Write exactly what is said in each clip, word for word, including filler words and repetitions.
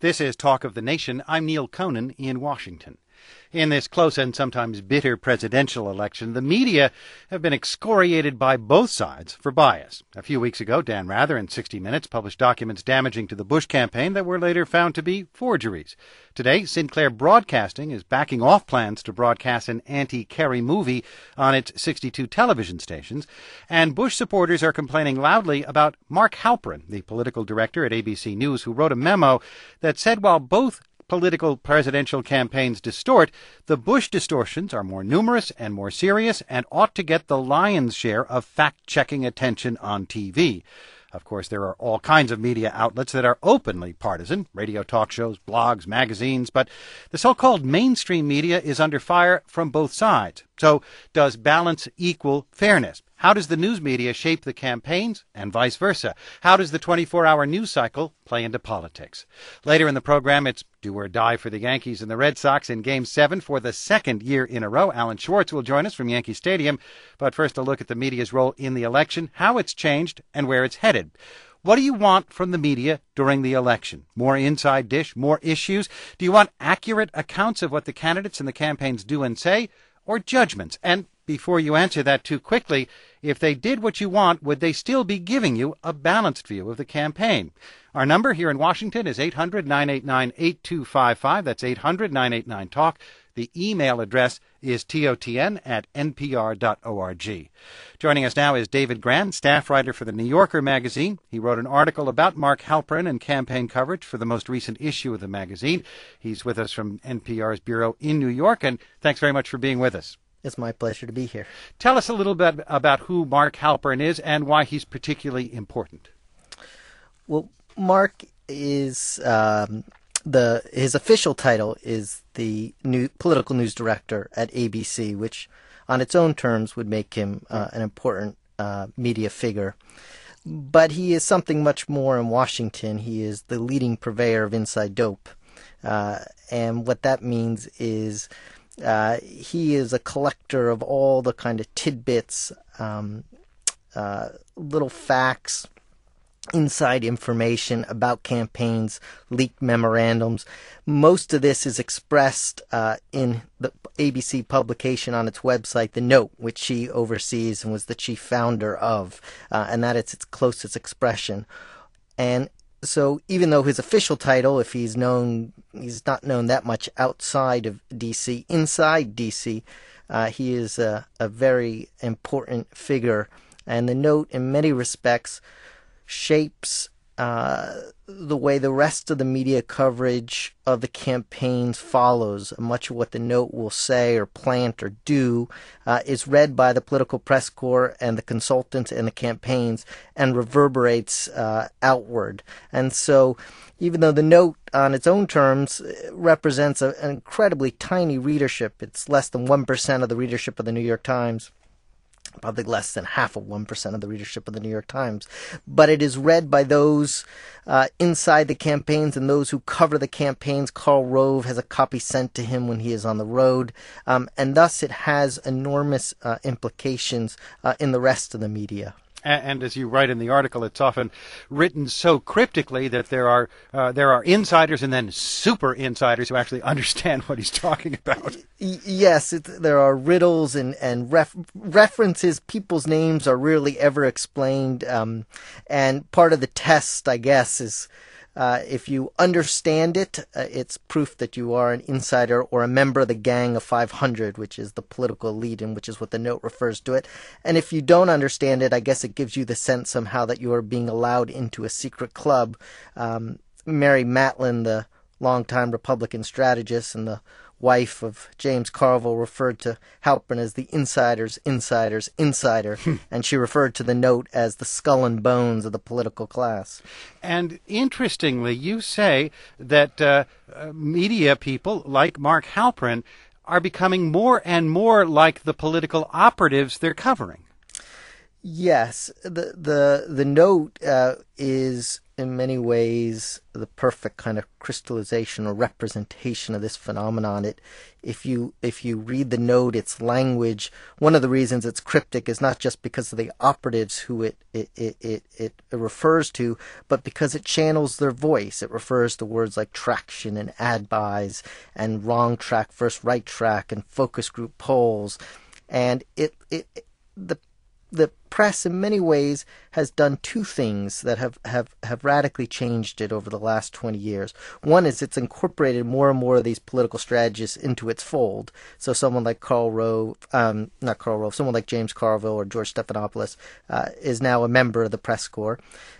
This is Talk of the Nation. I'm Neil Conan in Washington. In this close and sometimes bitter presidential election, the media have been excoriated by both sides for bias. A few weeks ago, Dan Rather in sixty minutes published documents damaging to the Bush campaign that were later found to be forgeries. Today, Sinclair Broadcasting is backing off plans to broadcast an anti-Kerry movie on its sixty-two television stations, and Bush supporters are complaining loudly about Mark Halperin, the political director at A B C News, who wrote a memo that said while both political presidential campaigns distort, the Bush distortions are more numerous and more serious and ought to get the lion's share of fact-checking attention on T V. Of course, there are all kinds of media outlets that are openly partisan, radio talk shows, blogs, magazines, but the so-called mainstream media is under fire from both sides. So, does balance equal fairness? How does the news media shape the campaigns and vice versa? How does the twenty-four hour news cycle play into politics? Later in the program, it's do or die for the Yankees and the Red Sox in Game seven for the second year in a row. Alan Schwartz will join us from Yankee Stadium. But first, a look at the media's role in the election, how it's changed, and where it's headed. What do you want from the media during the election? More inside dish? More issues? Do you want accurate accounts of what the candidates and the campaigns do and say? Or judgments? And before you answer that too quickly, if they did what you want, would they still be giving you a balanced view of the campaign? Our number here in Washington is eight hundred, nine eight nine, eight two five five. That's eight hundred, nine eight nine, talk. The email address is totn at npr dot org. Joining us now is David Grann, staff writer for the New Yorker magazine. He wrote an article about Mark Halperin and campaign coverage for the most recent issue of the magazine. He's with us from N P R's bureau in New York, and thanks very much for being with us. It's my pleasure to be here. Tell us a little bit about who Mark Halperin is and why he's particularly important. Well, Mark is um, the his official title is the new political news director at A B C, which on its own terms would make him uh, an important uh, media figure. But he is something much more in Washington. He is the leading purveyor of inside dope. Uh, and what that means is Uh, he is a collector of all the kind of tidbits, um, uh, little facts, inside information about campaigns, leaked memorandums. Most of this is expressed uh, in the A B C publication on its website, The Note, which he oversees and was the chief founder of, uh, and that is its closest expression. And so even though his official title, if he's known, he's not known that much outside of D C, inside D C, uh, he is a, a very important figure. And the Note, in many respects, shapes uh, the way the rest of the media coverage of the campaigns follows. Much of what the Note will say or plant or do uh, is read by the political press corps and the consultants and the campaigns and reverberates uh, outward. And so even though the Note on its own terms represents a, an incredibly tiny readership, it's less than one percent of the readership of the New York Times, probably less than half of one percent of the readership of the New York Times. But it is read by those uh, inside the campaigns and those who cover the campaigns. Karl Rove has a copy sent to him when he is on the road. Um, and thus it has enormous uh, implications uh, in the rest of the media. And, and as you write in the article, it's often written so cryptically that there are uh, there are insiders and then super insiders who actually understand what he's talking about. Yes, it, there are riddles and, and ref, references. People's names are rarely ever explained. Um, and part of the test, I guess, is uh, if you understand it, uh, it's proof that you are an insider or a member of the Gang of five hundred, which is the political elite, and which is what the Note refers to it. And if you don't understand it, I guess it gives you the sense somehow that you are being allowed into a secret club. Um, Mary Matlin, the longtime Republican strategist and the wife of James Carville, referred to Halperin as the insider's insider's insider, and she referred to the Note as the skull and bones of the political class. And interestingly, you say that uh, uh, media people like Mark Halperin are becoming more and more like the political operatives they're covering. Yes, the the the Note uh, is in many ways the perfect kind of crystallization or representation of this phenomenon. It, if you if you read the note, its language, one of the reasons it's cryptic is not just because of the operatives who it it, it, it, it refers to, but because it channels their voice. It refers to words like traction and ad buys and wrong track versus right track and focus group polls. And it, it the the press in many ways has done two things that have, have, have radically changed it over the last twenty years. One is it's incorporated more and more of these political strategists into its fold. So someone like Karl Rove, um, not Karl Rove, someone like James Carville or George Stephanopoulos uh, is now a member of the press corps.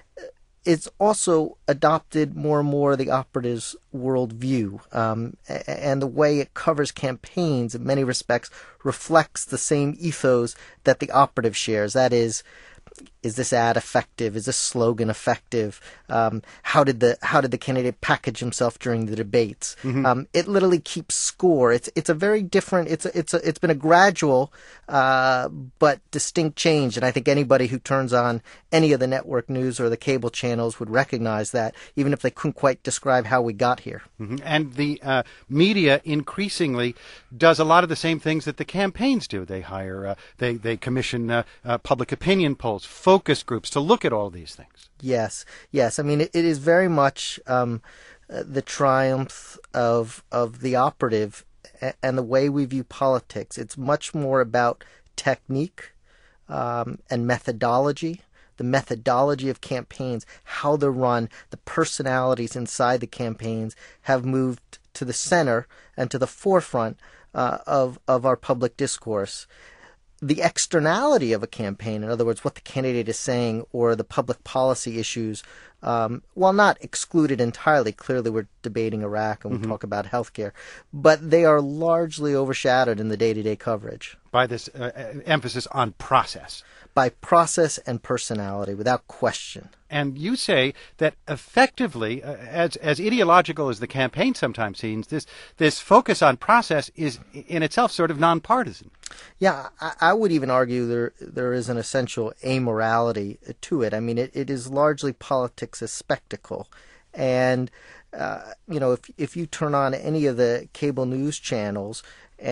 It's also adopted more and more the operatives' worldview, um, and the way it covers campaigns in many respects reflects the same ethos that the operative shares. That is, is this ad effective? Is this slogan effective? Um, how did the how did the candidate package himself during the debates? Mm-hmm. Um, it literally keeps score. It's it's a very different. It's a, it's a, it's been a gradual uh, but distinct change, and I think anybody who turns on any of the network news or the cable channels would recognize that, even if they couldn't quite describe how we got here. Mm-hmm. And the uh, media increasingly does a lot of the same things that the campaigns do. They hire, uh, they they commission uh, uh, public opinion polls, focus groups to look at all these things. Yes, yes. I mean, it, it is very much um, uh, the triumph of of the operative a- and the way we view politics. It's much more about technique um, and methodology. The methodology of campaigns, how they're run, the personalities inside the campaigns have moved to the center and to the forefront uh, of of our public discourse. The externality of a campaign, in other words, what the candidate is saying or the public policy issues, um, while not excluded entirely, clearly we're debating Iraq and we'll mm-hmm. talk about healthcare, but they are largely overshadowed in the day-to-day coverage. By this uh, emphasis on process. By process and personality, without question. And you say that effectively, uh, as as ideological as the campaign sometimes seems, this this focus on process is in itself sort of nonpartisan. Yeah, I, I would even argue there there is an essential amorality to it. I mean, it, it is largely politics as spectacle. And, uh, you know, if if you turn on any of the cable news channels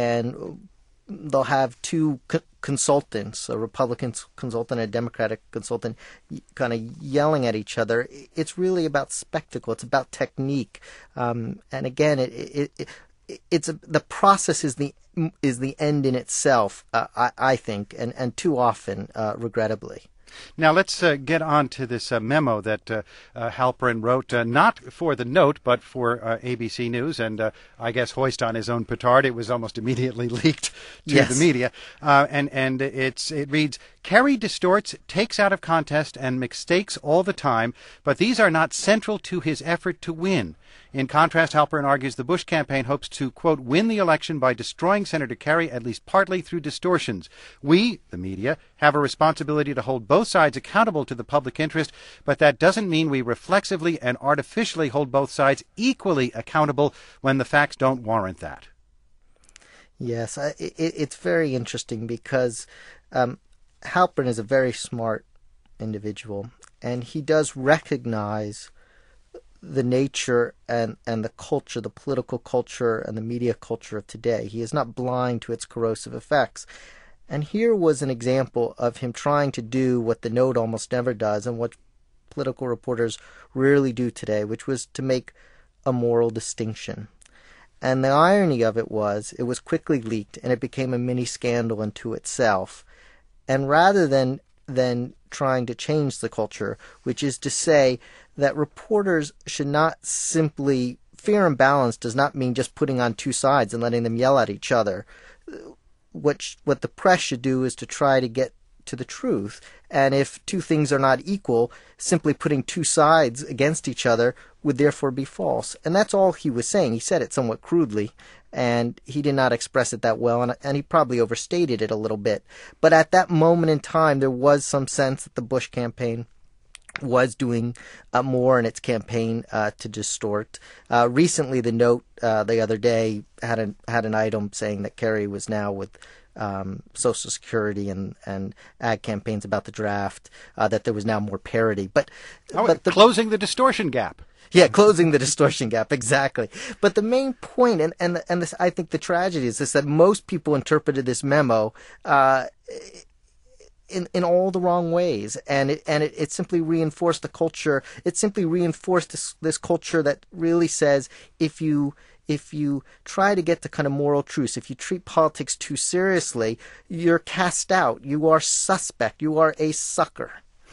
and they'll have two co- consultants, a Republican consultant and a Democratic consultant, kind of yelling at each other. It's really about spectacle. It's about technique. Um, and again, it, it, it it's a, the process is the is the end in itself. Uh, I, I think, and and too often, uh, regrettably. Now let's uh, get on to this uh, memo that uh, uh, Halperin wrote, uh, not for the Note, but for uh, A B C News, and uh, I guess hoist on his own petard. It was almost immediately leaked to yes. the media, uh, and and it's it reads: Kerry distorts, takes out of context, and mistakes all the time, but these are not central to his effort to win. In contrast, Halperin argues the Bush campaign hopes to, quote, win the election by destroying Senator Kerry, at least partly through distortions. We, the media, have a responsibility to hold both sides accountable to the public interest, but that doesn't mean we reflexively and artificially hold both sides equally accountable when the facts don't warrant that. Yes, I, it, it's very interesting because um, Halperin is a very smart individual, and he does recognize the nature and, and the culture, the political culture and the media culture of today. He is not blind to its corrosive effects. And here was an example of him trying to do what the Note almost never does and what political reporters rarely do today, which was to make a moral distinction. And the irony of it was it was quickly leaked and it became a mini scandal unto itself. And rather than than trying to change the culture, which is to say that reporters should not simply, fair and balanced does not mean just putting on two sides and letting them yell at each other. What, sh- what the press should do is to try to get to the truth. And if two things are not equal, simply putting two sides against each other would therefore be false. And that's all he was saying. He said it somewhat crudely, and he did not express it that well, and, and he probably overstated it a little bit. But at that moment in time, there was some sense that the Bush campaign was doing uh, more in its campaign uh, to distort. Uh, recently, the Note uh, the other day had an had an item saying that Kerry was now with um, Social Security and, and ad campaigns about the draft, uh, that there was now more parity. But, oh, but the, closing the distortion gap. Yeah, closing the distortion gap, exactly. But the main point, and and and this, I think the tragedy is this, that most people interpreted this memo uh, in in all the wrong ways, and it and it, it simply reinforced the culture. It simply reinforced this this culture that really says if you if you try to get to kind of moral truths, if you treat politics too seriously, you're cast out. You are suspect. You are a sucker.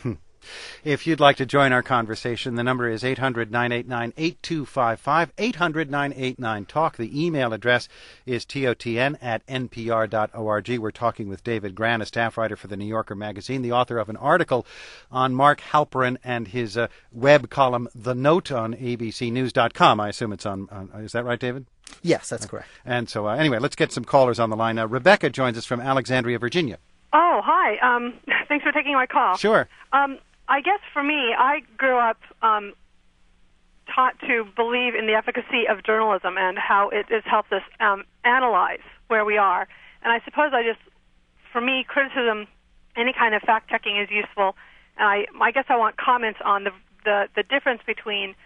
If you'd like to join our conversation, the number is eight hundred, nine eight nine, eight two five five, eight hundred, nine eight nine, talk. The email address is totn at npr dot org. We're talking with David Grann, a staff writer for the New Yorker magazine, the author of an article on Mark Halperin and his uh, web column, The Note, on a b c news dot com. I assume it's on, on is that right, David? Yes, that's correct. And so, uh, anyway, let's get some callers on the line now. Rebecca joins us from Alexandria, Virginia. Oh, hi. Um, thanks for taking my call. Sure. Um, I guess for me, I grew up um, taught to believe in the efficacy of journalism and how it has helped us um, analyze where we are. And I suppose I just, for me, criticism, any kind of fact-checking is useful. And I, I guess I want comments on the, the, the difference between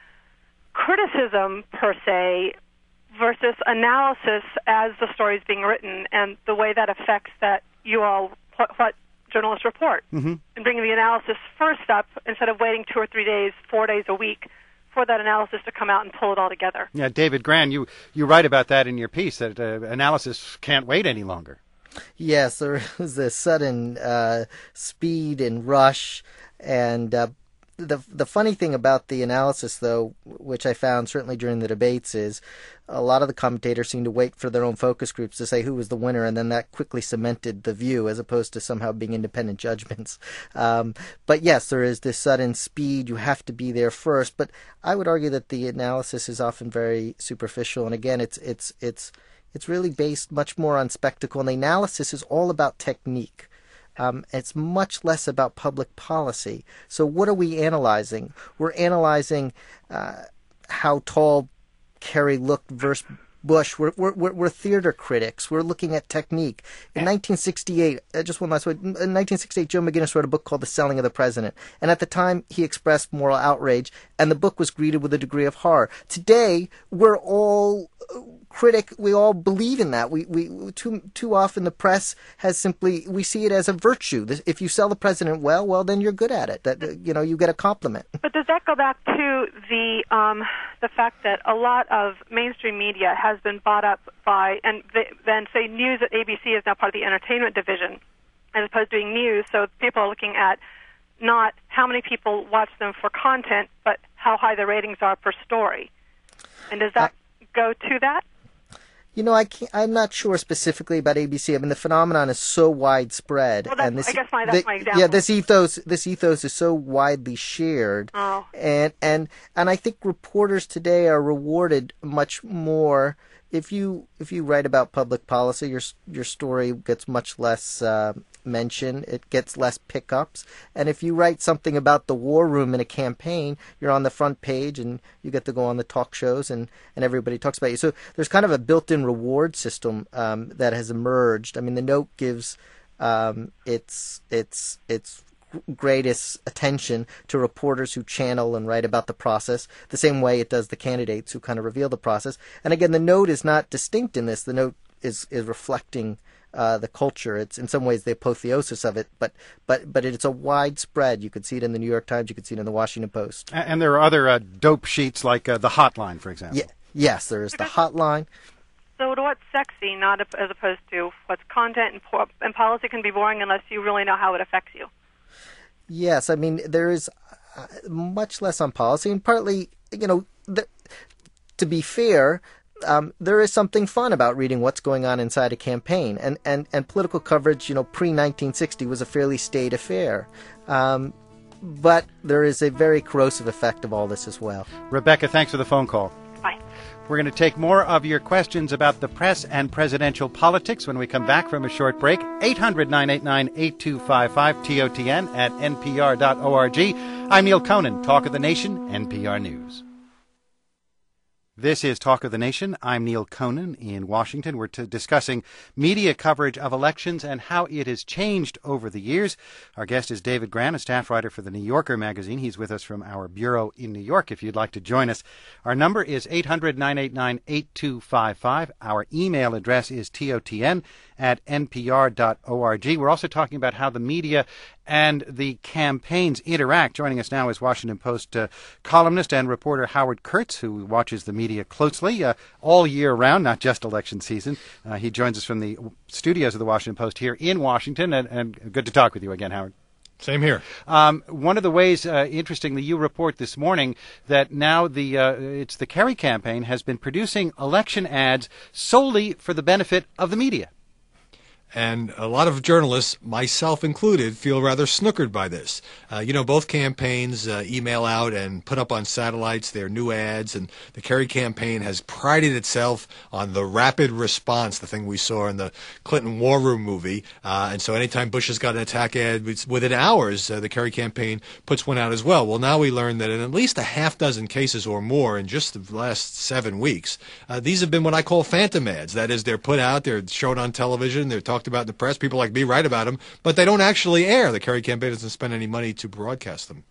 criticism, per se, versus analysis as the story is being written and the way that affects that you all, what, what journalists report, mm-hmm. and bringing the analysis first up instead of waiting two or three days, four days a week for that analysis to come out and pull it all together. Yeah, David Grann, you, you write about that in your piece, that uh, analysis can't wait any longer. Yes, there was a sudden uh, speed and rush, and uh, the the funny thing about the analysis, though, which I found certainly during the debates, is a lot of the commentators seemed to wait for their own focus groups to say who was the winner, and then that quickly cemented the view as opposed to somehow being independent judgments. Um, but yes, there is this sudden speed. You have to be there first. But I would argue that the analysis is often very superficial, and again, it's it's it's it's really based much more on spectacle, and the analysis is all about technique. Um, it's much less about public policy. So what are we analyzing? We're analyzing uh, how tall Kerry looked versus Bush. We're, we're, we're theater critics. We're looking at technique. In nineteen sixty-eight, uh, just one last word, in nineteen sixty-eight, Joe McGinnis wrote a book called The Selling of the President. And at the time, he expressed moral outrage, and the book was greeted with a degree of horror. Today, we're all critic. We all believe in that. We, we too too often the press has simply, we see it as a virtue. If you sell the president well, well, then you're good at it. That, you know, you get a compliment. But does that go back to the um, the fact that a lot of mainstream media has been bought up by, and then say news at A B C is now part of the entertainment division, as opposed to doing news. So people are looking at not how many people watch them for content, but how high the ratings are per story. And does that uh, go to that? You know, I can't, I'm not sure specifically about A B C. I mean, the phenomenon is so widespread, well, that's, and this, I guess my, that's the, my example. Yeah, this ethos, this ethos is so widely shared, oh. and and and I think reporters today are rewarded much more. If you if you write about public policy, your your story gets much less uh, mention. It gets less pickups. And if you write something about the war room in a campaign, you're on the front page and you get to go on the talk shows and, and everybody talks about you. So there's kind of a built-in reward system um, that has emerged. I mean, the Note gives um, its its its greatest attention to reporters who channel and write about the process, the same way it does the candidates who kind of reveal the process. And again, the Note is not distinct in this. The Note is is reflecting uh, the culture. It's in some ways the apotheosis of it, but but but it's a widespread. You could see it in the New York Times. You could see it in the Washington Post. And there are other uh, dope sheets like uh, the Hotline, for example. Yeah, yes, there is the Hotline. So to what's sexy, not as opposed to what's content, and, po- and policy can be boring unless you really know how it affects you. Yes, I mean, there is uh, much less on policy, and partly, you know, the, to be fair, um, there is something fun about reading what's going on inside a campaign, and, and, and political coverage, you know, pre nineteen sixty was a fairly staid affair. Um, but there is a very corrosive effect of all this as well. Rebecca, thanks for the phone call. Bye. We're going to take more of your questions about the press and presidential politics when we come back from a short break. eight hundred, nine eight nine, eight two five five, T O T N at N P R dot org. I'm Neil Conan, Talk of the Nation, N P R News. This is Talk of the Nation. I'm Neil Conan in Washington. We're t- discussing media coverage of elections and how it has changed over the years. Our guest is David Grann, a staff writer for the New Yorker magazine. He's with us from our bureau in New York if you'd like to join us. Our number is eight hundred, nine eight nine, eight two five five. Our email address is totn at npr dot org. We're also talking about how the media and the campaigns interact. Joining us now is Washington Post uh, columnist and reporter Howard Kurtz, who watches the media closely uh, all year round, not just election season. Uh, he joins us from the studios of the Washington Post here in Washington, and, and good to talk with you again, Howard. Same here. Um, one of the ways, uh, interestingly, you report this morning that now the uh, it's the Kerry campaign has been producing election ads solely for the benefit of the media. And a lot of journalists, myself included, feel rather snookered by this. Uh, you know, both campaigns uh, email out and put up on satellites their new ads, and the Kerry campaign has prided itself on the rapid response, the thing we saw in the Clinton War Room movie. Uh, and so anytime Bush has got an attack ad, within hours, uh, the Kerry campaign puts one out as well. Well, now we learn that in at least a half dozen cases or more in just the last seven weeks, uh, these have been what I call phantom ads. That is, they're put out, they're shown on television, they're talked about in the press. People like me write about them, but they don't actually air. The Kerry campaign doesn't spend any money to broadcast them.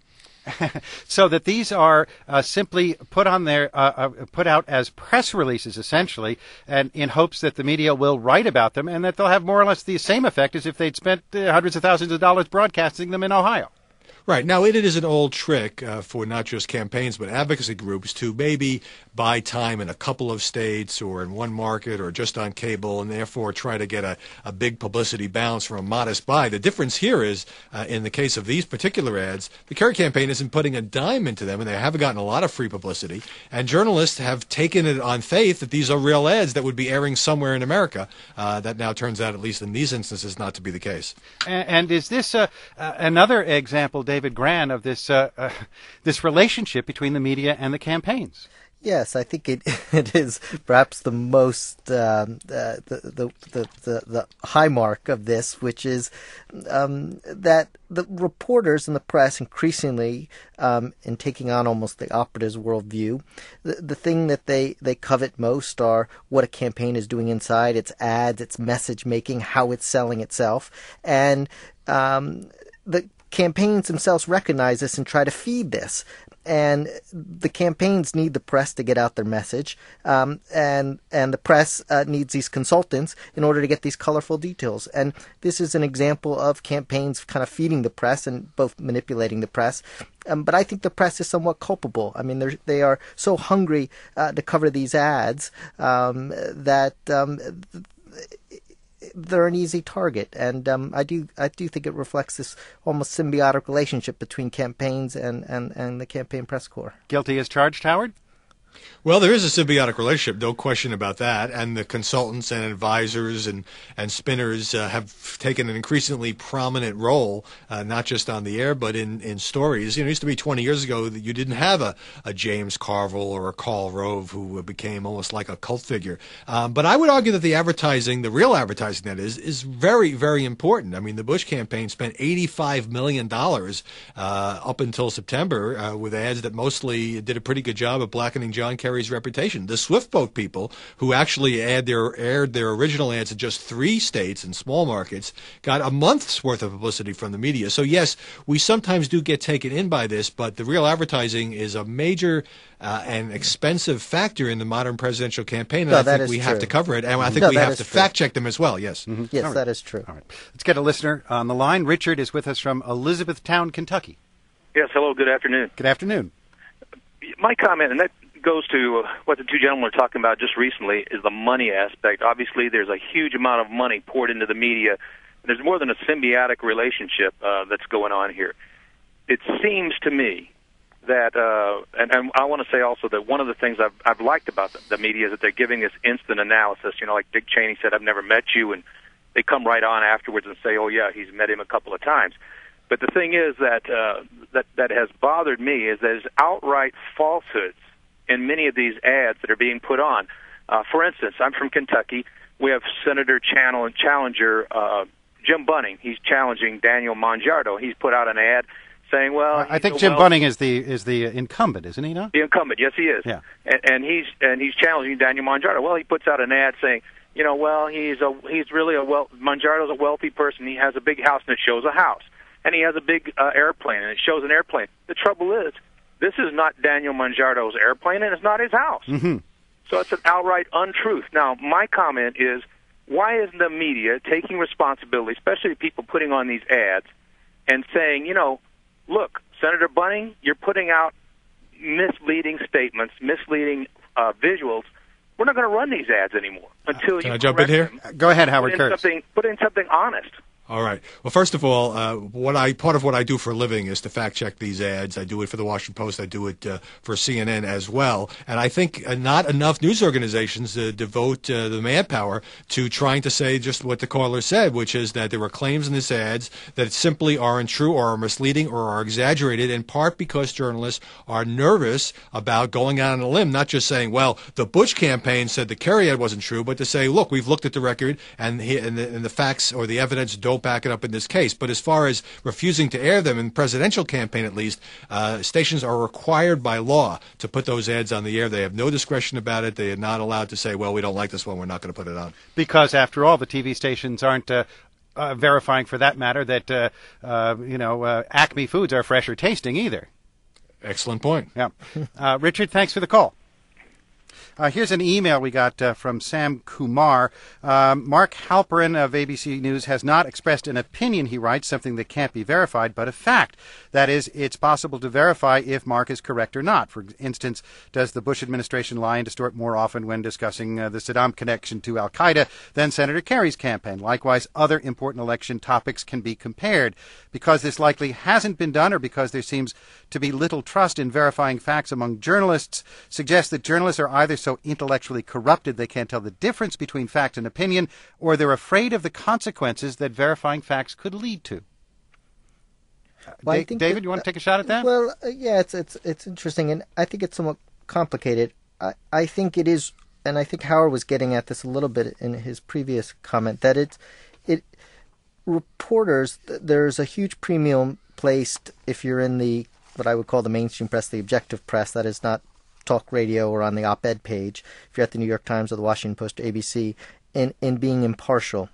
So that these are uh, simply put on there, uh, uh, put out as press releases, essentially, and in hopes that the media will write about them and that they'll have more or less the same effect as if they'd spent uh, hundreds of thousands of dollars broadcasting them in Ohio. Right. Now, it is an old trick uh, for not just campaigns but advocacy groups to maybe buy time in a couple of states or in one market or just on cable and therefore try to get a, a big publicity bounce from a modest buy. The difference here is, uh, in the case of these particular ads, the Kerry campaign isn't putting a dime into them, and they haven't gotten a lot of free publicity. And journalists have taken it on faith that these are real ads that would be airing somewhere in America. Uh, that now turns out, at least in these instances, not to be the case. And, and is this uh, uh, another example, David David Grann, of this uh, uh, this relationship between the media and the campaigns? Yes, I think it it is perhaps the most um, uh, the, the the the the high mark of this, which is um, that the reporters and the press increasingly, um, in taking on almost the operative's worldview, the the thing that they, they covet most are what a campaign is doing inside, its ads, its message making, how it's selling itself, and um, the campaigns themselves recognize this and try to feed this. And the campaigns need the press to get out their message, um, and and the press uh, needs these consultants in order to get these colorful details. And this is an example of campaigns kind of feeding the press and both manipulating the press. Um, but I think the press is somewhat culpable. I mean, they they are so hungry uh, to cover these ads um, that um, they're an easy target, and um, I do I do think it reflects this almost symbiotic relationship between campaigns and, and, and the campaign press corps. Guilty as charged, Howard? Well, there is a symbiotic relationship, no question about that. And the consultants and advisors and, and spinners uh, have taken an increasingly prominent role, uh, not just on the air, but in, in stories. You know, it used to be twenty years ago that you didn't have a, a James Carville or a Karl Rove who became almost like a cult figure. Um, but I would argue that the advertising, the real advertising that is, is very, very important. I mean, the Bush campaign spent eighty-five million dollars uh, up until September uh, with ads that mostly did a pretty good job of blackening John Kerry's reputation. The Swift Boat people, who actually aired their, aired their original ads in just three states and small markets, got a month's worth of publicity from the media. So yes, we sometimes do get taken in by this, but the real advertising is a major uh, and expensive factor in the modern presidential campaign, and no, I think we true. have to cover it, and I think no, we have to true. fact check them as well, yes. Mm-hmm. Yes, right. that is true. All right. Let's get a listener on the line. Richard is with us from Elizabethtown, Kentucky. Yes, hello, good afternoon. Good afternoon. My comment, and that goes to uh, what the two gentlemen were talking about just recently, is the money aspect. Obviously, there's a huge amount of money poured into the media. There's more than a symbiotic relationship uh, that's going on here. It seems to me that, uh, and, and I want to say also that one of the things I've, I've liked about the, the media is that they're giving this instant analysis. You know, like Dick Cheney said, I've never met you, and they come right on afterwards and say, oh, yeah, he's met him a couple of times. But the thing is that uh, that, that has bothered me is there's outright falsehoods in many of these ads that are being put on. Uh, for instance, I'm from Kentucky. We have Senator Channel Challenger uh, Jim Bunning. He's challenging Daniel Monjardo. He's put out an ad saying, well, I think he's Jim well- Bunning is the is the incumbent, isn't he? No. the incumbent. Yes, he is. Yeah. And, and he's and he's challenging Daniel Monjardo. Well, he puts out an ad saying, you know, well, he's a he's really a well Monjardo's a wealthy person. He has a big house and it shows a house, and he has a big uh, airplane and it shows an airplane. The trouble is, this is not Daniel Monjardo's airplane and it's not his house. Mm-hmm. So it's an outright untruth. Now, my comment is, why isn't the media taking responsibility, especially the people putting on these ads, and saying, you know, look, Senator Bunning, you're putting out misleading statements, misleading uh, visuals. We're not going to run these ads anymore until Can you I jump in correct here? them. Go ahead, Howard Put in Kurtz. something, put in something honest. All right. Well, first of all, uh, what I part of what I do for a living is to fact check these ads. I do it for the Washington Post. I do it uh, for C N N as well. And I think uh, not enough news organizations uh, devote uh, the manpower to trying to say just what the caller said, which is that there were claims in these ads that simply aren't true or are misleading or are exaggerated, in part because journalists are nervous about going out on a limb, not just saying, well, the Bush campaign said the Kerry ad wasn't true, but to say, look, we've looked at the record and, he, and, the, and the facts or the evidence don't back it up in this case. But as far as refusing to air them in the presidential campaign, at least, uh, stations are required by law to put those ads on the air. They have no discretion about it. They are not allowed to say, well, we don't like this one, we're not going to put it on. Because after all, the T V stations aren't uh, uh, verifying, for that matter, that uh, uh, you know uh, Acme foods are fresh or tasting either. Excellent point. Yeah, uh, Richard, thanks for the call. Uh, here's an email we got uh, from Sam Kumar. Um, Mark Halperin of A B C News has not expressed an opinion, he writes, something that can't be verified, but a fact. That is, it's possible to verify if Mark is correct or not. For instance, does the Bush administration lie and distort more often when discussing uh, the Saddam connection to al-Qaeda than Senator Kerry's campaign? Likewise, other important election topics can be compared. Because this likely hasn't been done, or because there seems to be little trust in verifying facts among journalists, suggests that journalists are either so intellectually corrupted they can't tell the difference between fact and opinion, or they're afraid of the consequences that verifying facts could lead to. Well, I Da- think David, that- you want to take a shot at that? Well, uh, yeah, it's it's it's interesting, and I think it's somewhat complicated. I I think it is, and I think Howard was getting at this a little bit in his previous comment, that it's it reporters. There's a huge premium placed if you're in the what I would call the mainstream press, the objective press, that is not talk radio or on the op-ed page, if you're at the New York Times or the Washington Post or A B C, in, in being impartial.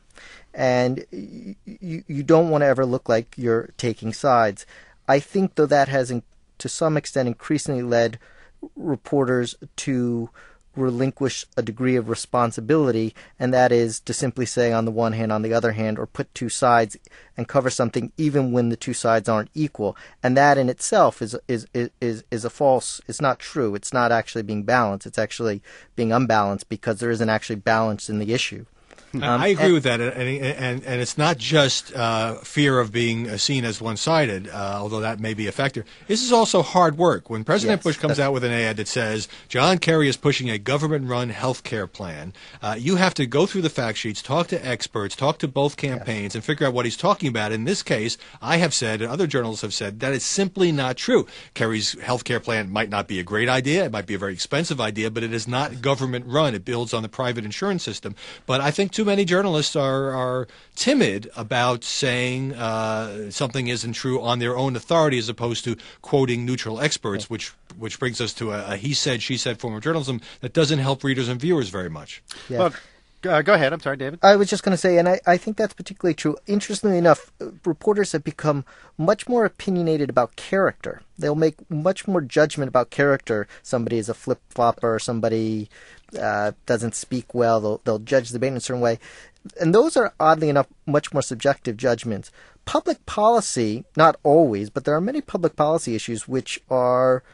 And you, you don't want to ever look like you're taking sides. I think, though, that has, in, to some extent, increasingly led reporters to relinquish a degree of responsibility, and that is to simply say on the one hand, on the other hand, or put two sides and cover something even when the two sides aren't equal. And that in itself is is is is a false. It's not true. It's not actually being balanced. It's actually being unbalanced because there isn't actually balance in the issue. Um, Um, I agree and- with that, and and and it's not just uh, fear of being uh, seen as one-sided, uh, although that may be a factor. This is also hard work. When President Yes, Bush comes that's- out with an ad that says John Kerry is pushing a government-run health care plan, uh, you have to go through the fact sheets, talk to experts, talk to both campaigns, and figure out what he's talking about. In this case, I have said, and other journalists have said, that is simply not true. Kerry's health care plan might not be a great idea. It might be a very expensive idea, but it is not government-run. It builds on the private insurance system. But I think too many journalists are, are timid about saying uh, something isn't true on their own authority as opposed to quoting neutral experts, which which brings us to a, a he said, she said form of journalism that doesn't help readers and viewers very much. Yeah. Well, uh, go ahead. I'm sorry, David. I was just going to say, and I, I think that's particularly true. Interestingly enough, uh, reporters have become much more opinionated about character. They'll make much more judgment about character. Somebody is a flip-flopper, somebody uh, doesn't speak well, they'll, they'll judge the debate in a certain way. And those are, oddly enough, much more subjective judgments. Public policy, not always, but there are many public policy issues which are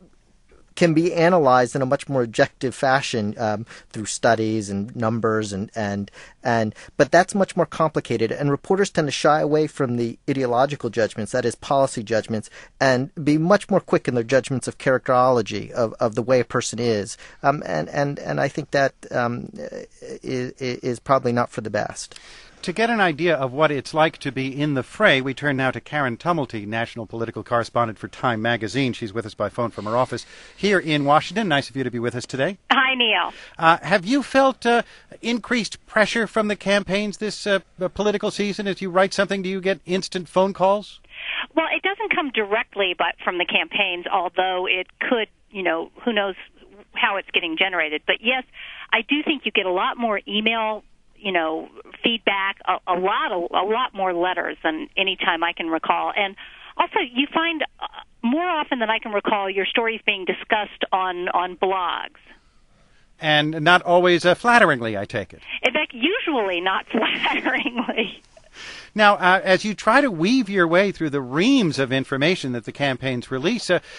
can be analyzed in a much more objective fashion um, through studies and numbers and, and and but that's much more complicated, and reporters tend to shy away from the ideological judgments, that is policy judgments, and be much more quick in their judgments of characterology of, of the way a person is, um, and, and and I think that um, is, is probably not for the best. To get an idea of what it's like to be in the fray, we turn now to Karen Tumulty, national political correspondent for Time magazine. She's with us by phone from her office here in Washington. Nice of you to be with us today. Hi, Neil. Uh, have you felt uh, increased pressure from the campaigns this uh, political season? As you write something, do you get instant phone calls? Well, it doesn't come directly but from the campaigns, although it could, you know, who knows how it's getting generated. But yes, I do think you get a lot more email, you know, feedback, a, a lot, a, a lot more letters than any time I can recall. And also, you find uh, more often than I can recall your stories being discussed on, on blogs. And not always uh, flatteringly, I take it. In fact, usually not flatteringly. Now, uh, as you try to weave your way through the reams of information that the campaigns release, uh,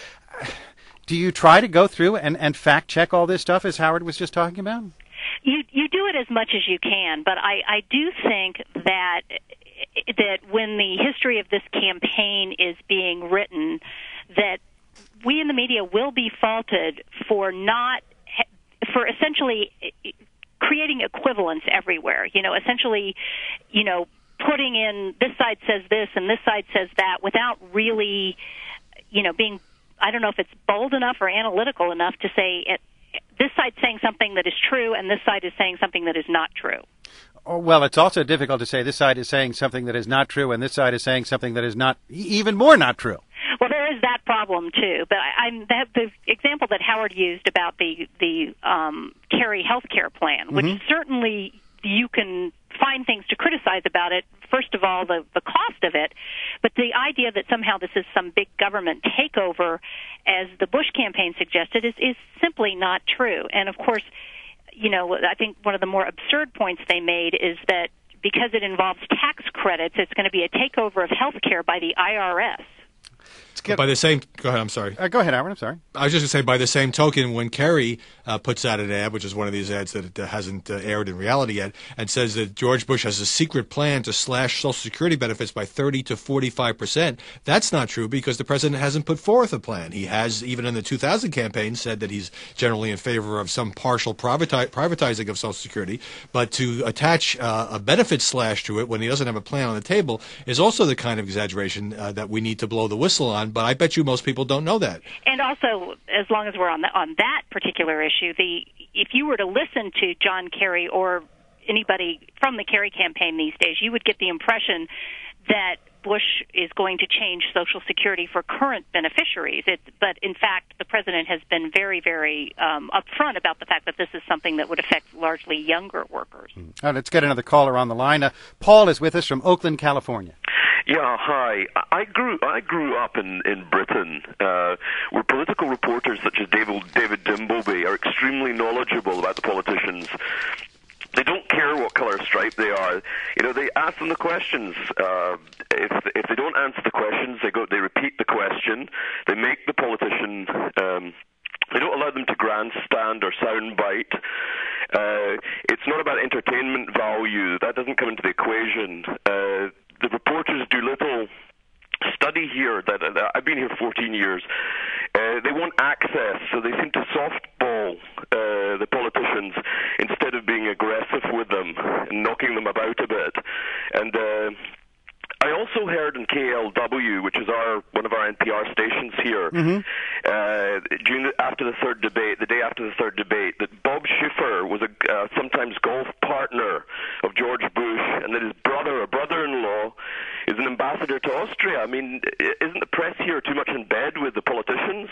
do you try to go through and, and fact-check all this stuff, as Howard was just talking about? You you do it as much as you can, but I, I do think that that when the history of this campaign is being written, that we in the media will be faulted for not for essentially creating equivalence everywhere. You know, essentially, you know, putting in this side says this and this side says that without really, you know, being, I don't know if it's bold enough or analytical enough to say it, this side's saying something that is true and this side is saying something that is not true. Oh, well, it's also difficult to say this side is saying something that is not true and this side is saying something that is not even more not true. Well, there is that problem too. But I, I'm that, the example that Howard used about the the um, Kerry health care plan, which mm-hmm. certainly you can find things to criticize about it. First of all, the, the cost of it, but the idea that somehow this is some big government takeover, as the Bush campaign suggested, is, is simply not true. And of course, you know, I think one of the more absurd points they made is that because it involves tax credits, it's going to be a takeover of health care by the I R S. By the same, go ahead. I'm sorry. Uh, go ahead, Howard. I'm sorry. I was just going to say, by the same token, when Kerry uh, puts out an ad, which is one of these ads that uh, hasn't uh, aired in reality yet, and says that George Bush has a secret plan to slash Social Security benefits by thirty to forty-five percent, that's not true because the president hasn't put forth a plan. He has, even in the two thousand campaign, said that he's generally in favor of some partial privati- privatizing of Social Security, but to attach uh, a benefit slash to it when he doesn't have a plan on the table is also the kind of exaggeration uh, that we need to blow the whistle on. But I bet you most people don't know that. And also, as long as we're on the, on that particular issue, the if you were to listen to John Kerry or anybody from the Kerry campaign these days, you would get the impression that Bush is going to change Social Security for current beneficiaries. It, but in fact, the president has been very, very um, upfront about the fact that this is something that would affect largely younger workers. All right, let's get another caller on the line. Uh, Paul is with us from Oakland, California. Yeah, hi. I grew I grew up in in Britain, uh, where political reporters such as David David Dimbleby are extremely knowledgeable about the politicians. They don't care what color stripe they are. You know, they ask them the questions. Uh, if if they don't answer the questions, they go. They repeat the question. They make the politician. Um, They don't allow them to grandstand or soundbite. Uh, it's not about entertainment value. That doesn't come into the equation. Uh, the reporters do little study here. That, that I've been here fourteen years. Uh, they want access, so they seem to softball uh, the politicians instead of being aggressive with them and knocking them about a bit. And uh, I also heard in K L W, which is our one of our N P R stations here, mm-hmm. uh, during the, after the third debate, the day after the third debate, that Bob Schiffer was a uh, sometimes golf partner of George Bush, and that his brother, or brother-in-law, is an ambassador to Austria. I mean, isn't the press here too much in bed with the politicians?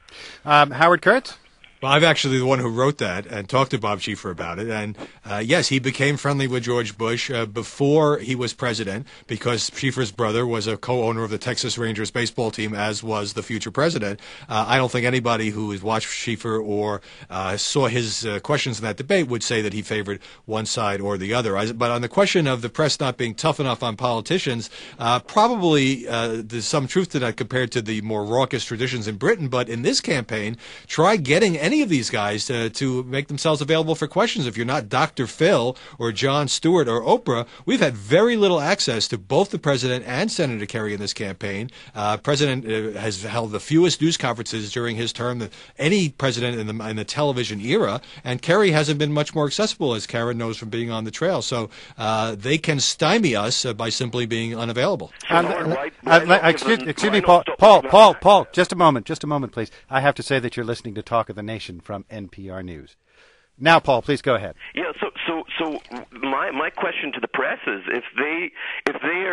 um, Howard Kurtz? Well, I'm actually the one who wrote that and talked to Bob Schiffer about it. And, uh, yes, he became friendly with George Bush uh, before he was president because Schiffer's brother was a co-owner of the Texas Rangers baseball team, as was the future president. Uh, I don't think anybody who has watched Schiffer or uh, saw his uh, questions in that debate would say that he favored one side or the other. I, but on the question of the press not being tough enough on politicians, uh, probably uh, there's some truth to that compared to the more raucous traditions in Britain. But in this campaign, try getting any of these guys to, to make themselves available for questions. If you're not Doctor Phil or Jon Stewart or Oprah, we've had very little access to both the president and Senator Kerry in this campaign. Uh, president uh, has held the fewest news conferences during his term than any president in the, in the television era, and Kerry hasn't been much more accessible, as Karen knows from being on the trail. So uh, they can stymie us uh, by simply being unavailable. Um, uh, uh, excuse, excuse me, Paul, Paul, Paul, Paul, just a moment, just a moment, please. I have to say that you're listening to Talk of the Nation from N P R News. Now, Paul, please go ahead. Yeah, so so so my my question to the press is if they if they are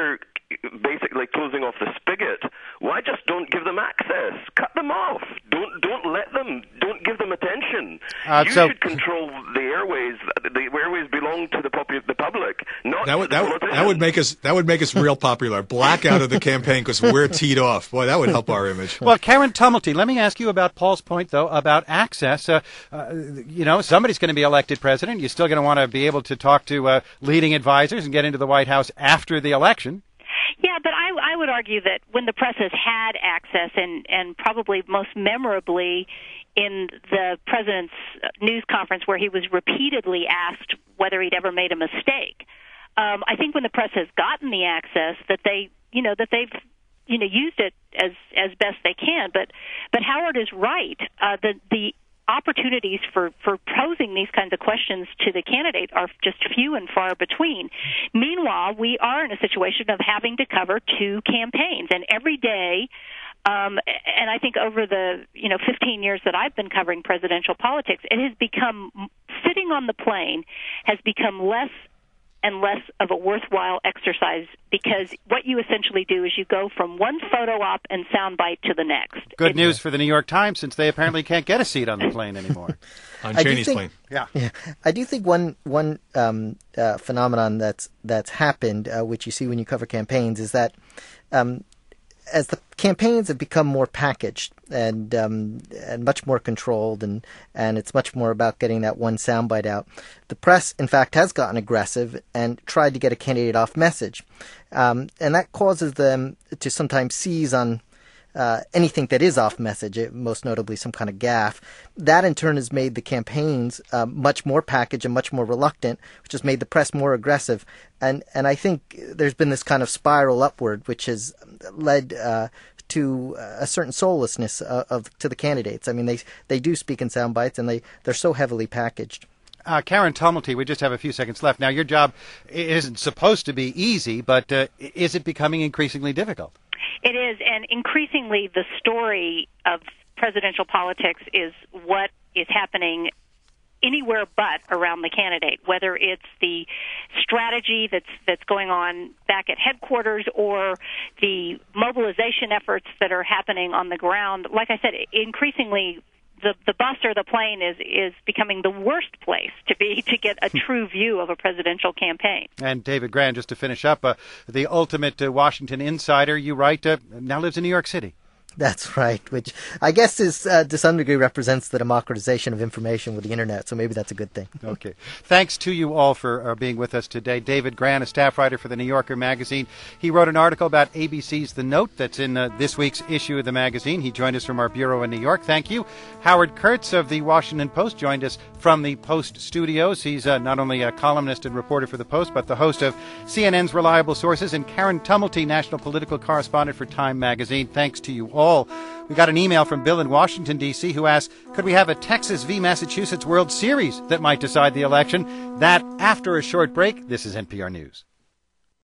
basically closing off the spigot, why just don't give them access? Cut them off. Don't don't let them. Don't give them attention. Uh, you so, should control the airways. The airways belong to the, popu- the public, not that would, to the that, would, that would make us that would make us real popular. Black out of the campaign because we're teed off. Boy, that would help our image. Well, Karen Tumulty, let me ask you about Paul's point, though, about access. Uh, uh, you know, somebody's going to be elected president. You're still going to want to be able to talk to uh, leading advisors and get into the White House after the election. Yeah, but I, I would argue that when the press has had access, and, and probably most memorably in the president's news conference where he was repeatedly asked whether he'd ever made a mistake, um, I think when the press has gotten the access, that they, you know, that they've, you know, used it as as best they can. But but Howard is right. Uh, the the opportunities for, for posing these kinds of questions to the candidate are just few and far between. Meanwhile, we are in a situation of having to cover two campaigns, and every day, um, and I think over the you know fifteen years that I've been covering presidential politics, it has become, sitting on the plane has become less and less of a worthwhile exercise, because what you essentially do is you go from one photo op and soundbite to the next. Good it's, news for the New York Times, since they apparently can't get a seat on the plane anymore. On Cheney's think, plane. Yeah. yeah. I do think one one um, uh, phenomenon that's that's happened, uh, which you see when you cover campaigns, is that um, as the campaigns have become more packaged and um, and much more controlled, and, and it's much more about getting that one soundbite out, the press, in fact, has gotten aggressive and tried to get a candidate off message. Um, and that causes them to sometimes seize on uh, anything that is off message, most notably some kind of gaffe. That, in turn, has made the campaigns uh, much more packaged and much more reluctant, which has made the press more aggressive. And and I think there's been this kind of spiral upward, which has led uh, to a certain soullessness of, of to the candidates. I mean, they they do speak in sound bites, and they, they're so heavily packaged. Uh, Karen Tumulty, we just have a few seconds left. Now, your job isn't supposed to be easy, but uh, is it becoming increasingly difficult? It is, and increasingly the story of presidential politics is what is happening anywhere but around the candidate, whether it's the strategy that's that's going on back at headquarters or the mobilization efforts that are happening on the ground. Like I said, increasingly the the bus or the plane is is becoming the worst place to be to get a true view of a presidential campaign. And David Grann, just to finish up, uh, the ultimate uh, Washington insider, you write, uh, now lives in New York City. That's right, which I guess is uh, to some degree represents the democratization of information with the internet, so maybe that's a good thing. Okay. Thanks to you all for uh, being with us today. David Grann, a staff writer for The New Yorker magazine. He wrote an article about A B C's The Note that's in uh, this week's issue of the magazine. He joined us from our bureau in New York. Thank you. Howard Kurtz of The Washington Post joined us from the Post studios. He's uh, not only a columnist and reporter for the Post, but the host of C N N's Reliable Sources. And Karen Tumulty, national political correspondent for Time magazine. Thanks to you all. We got an email from Bill in Washington, D C, who asked, could we have a Texas v. Massachusetts World Series that might decide the election? That after a short break. This is N P R News.